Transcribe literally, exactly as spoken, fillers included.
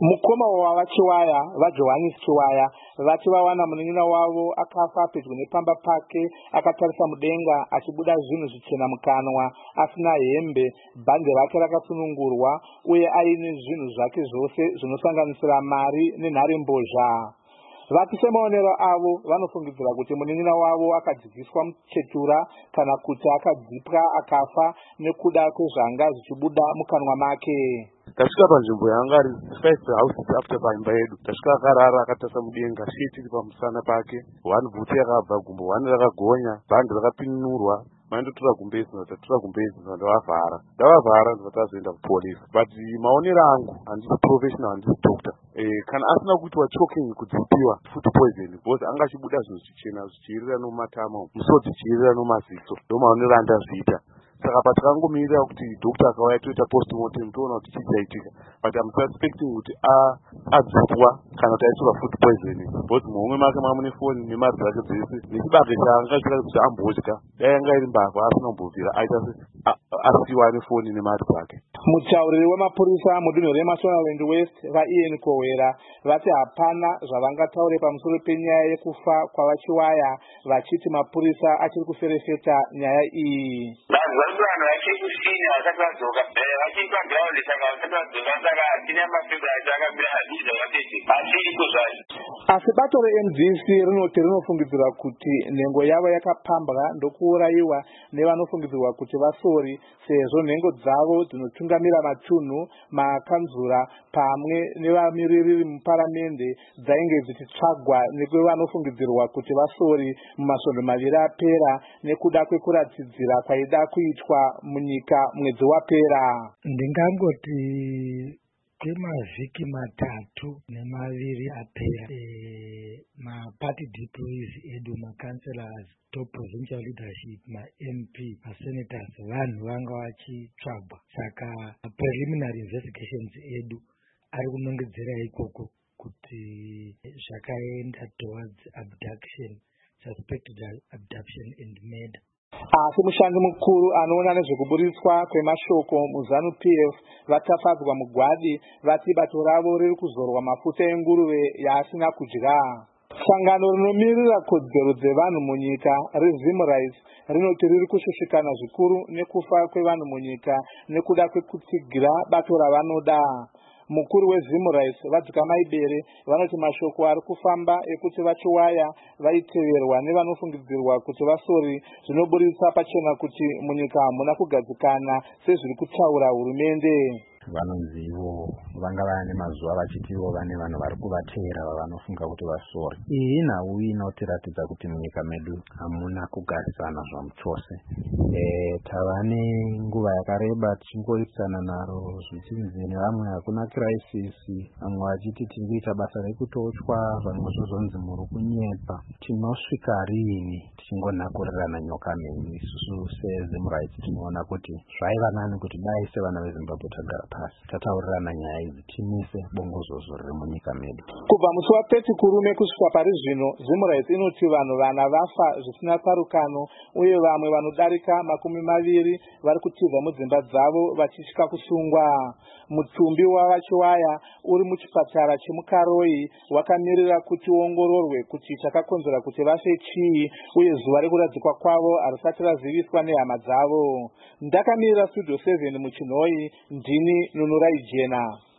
Mukoma wava Chiwaya vaJohannes Chiwaya vati vawana munin'ina wavo akafa pedyo nepamba pake akatarisa mudenga achibuda zvinhu zvichena mukanwa asina hembe, bhande rake rakasunungurwa uye aine zvinhu zvake zvose zvinosanganisira mari nenharembozha. Vati semaonero avo vanofungidzira kuti munin'ina wavo akadzigiswa muchetura kana kuti akadzipwa akafa nekuda kwezvanga zvichibuda mukanwa make. Tasvika panzvimbo yanga ari five houses after paimba yedu. Tasvika akarara akatarisa mudenga, shiti iri pamusana pake, one bhuti yakabva gumbo, one rakagonya, bhandi rakapinurwa. Mandotora kumbezi ndatora kumbezi ndavavhara ndavavhara ndikati azoenda kupolisi. But maonero angu handisi professional, handisi doctor. Eh, kana asina kuitwa choking kudzipiwa food poison because anga achibuda zvinhu zvichena zvichiirira nomumatama musodzi zvichiirira nomaziso. Ndo maonero andazviita. Saka patakangomirira kuti doctor akauya toita postmortem toona kuti chii chaitika. But I'm suspecting kuti adzipwa kana kuti aitora food poison because muhomwe make mamune foni nemari dzake dzese nechibage chaanga chikati kuti ambotya dai anga iri mbavha asina kumbobvira aita asiwa nefoni nemari dzake. Mutauriri wemapurisa mudunhu reMashonaland West vaIan Kowera vati hapana zvavangataure pamusoro penyaya yekufa kwavaChiwaya, vachiti mapurisa achiri kuferefeta nyaya iyi. Vanhu vachikusinya vasati vadzoka vachiitwa ground saka vasati vadzoka saka tine mafibra acho akamira hadhiza vatete achiriko zvacho. Asi bato reM D C rinoti rinofungidzira kuti nhengo yavo yakapambwa ndokuurayiwa nevanofungidzirwa kuti vasori sezvo nhengo dzavo dzinotungamira matunhu, makanzura pamwe nevamiririri muparamende dzainge dzichitsvagwa nekwevanofungidzirwa kuti vasori mumasvondo maviri apera nekuda kwekuratidzira kwaida kuitwa munyika mwedzi wapera. Ndingangoti kwemavhiki matatu nemaviri apera e, maparty deployees edu, makanselas, top provincial leadership, ma-M P, ma-senators, vanhu vanga vachitsvagwa. Saka preliminary investigations edu ari kunongedzera ikoko kuti zvakaenda towards abduction, suspected abduction and murder. Asi mushandi mukuru anoona nezvekuburitswa kwemashoko muZanu P F vatafadzwa mugwadi vati bato ravo riri kuzorwa mafuta enguruve yaasina kudya. Sangano rinomirira kodzero dzevanhu munyika reZim Rights rinoti riri kushushikana zvikuru nekufa kwevanhu munyika nekuda kwekutsigira bato ravanoda. Mukuru weZim Rights Vadzikamai Bere vanoti mashoko ari kufamba ekuti vaChiwaya vaiteverwa nevanofungidzirwa kuti vasori zvinoburitsa pachena kuti munyika hamuna kugadzikana sezviri kutaura hurumende. Vanonzi ivo vanga vane mazuva vachitivo vane vanhu vari kuvateera vavanofunga kuti vasori. Iyi nhau inotiratidza kuti munyika medu hamuna kugarisana zvamuchose. E, tava nenguva yakareba tichingoitisana naro zvichinzi nevamwe hakuna crisis, vamwe vachiti tiri kuita basa rekutochwa, vamwe zvozonzi muri kunyepa. Tinosvika rini tichingonakurirana nyoka menyu? Isusu seZim Rights tinoona kuti zvaiva nani kuti dai sevana veZimbabwe tagara pasi tataurirana nyaya idzi timise bongozozo riri munyika medu. Kubva musi wathirty kurume kusvika pari zvino, Zim Rights inoti vanhu vana vafa zvisina tsarukano uye vamwe vanodarika makumi maviri vari kutibva mudzimba dzavo vachitya kusungwa. Mutumbi wavaChiwaya uri muchipatara chemuKaroi wakamirira kuti uongororwe kuti chakakonzera kuti vafe chii uye zuva rekuradzikwa kwavo harisati raziviswa nehama dzavo. Ndakamirira Studio seven muChinhoi, ndini Nunurai Jena.